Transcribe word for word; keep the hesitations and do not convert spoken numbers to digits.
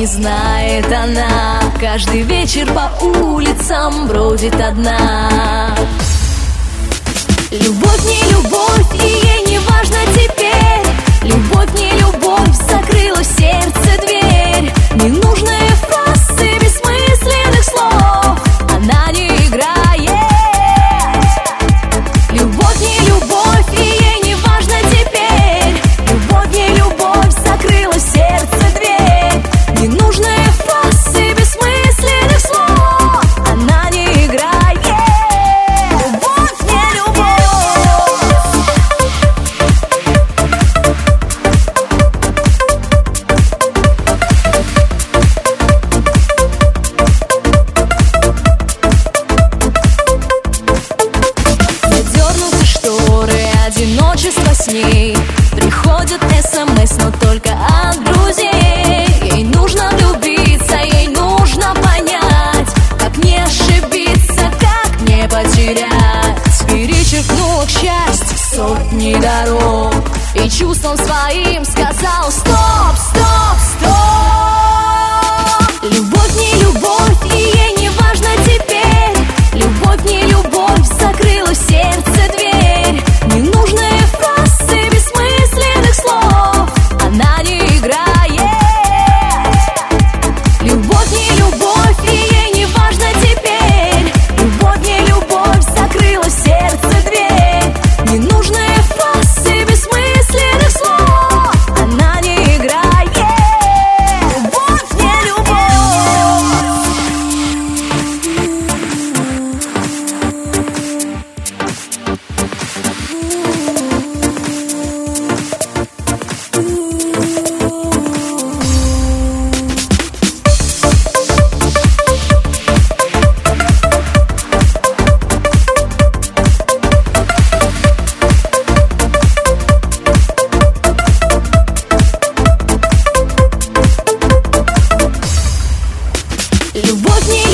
не знает она. Каждый вечер по улицам бродит одна. Любовь не любовь, и ей не важно теперь. Любовь не любовь, закрыла в сердце дверь. Ненужные фразы бессмысленных слов она не играет. Любовь не любовь, и ей не важно теперь. Любовь не любовь, закрыла в сердце дверь. Ненужные фразы бессмысленных слов она не играет. Любовь не любовь. Задернуты шторы, одиночество с ней. Приходят смс, но только от друзей. Ей нужно влюбиться, ей нужно понять, как не ошибиться, как не потерять. Перечеркнула, к счастью, сотни дорог и чувством своим сказал: стоп, стоп, стоп. Любовь не любовь, и ей не важно теперь. Любовь не любовь, закрыла в сердце дверь. Ненужные фразы бессмысленных слов она не играет. Любовь не любовь, и ей не важно теперь. Любовь не любовь, закрыла в сердце дверь. Ненужные фразы бессмысленных слов она не играет. Любовь не любовь. Любовь не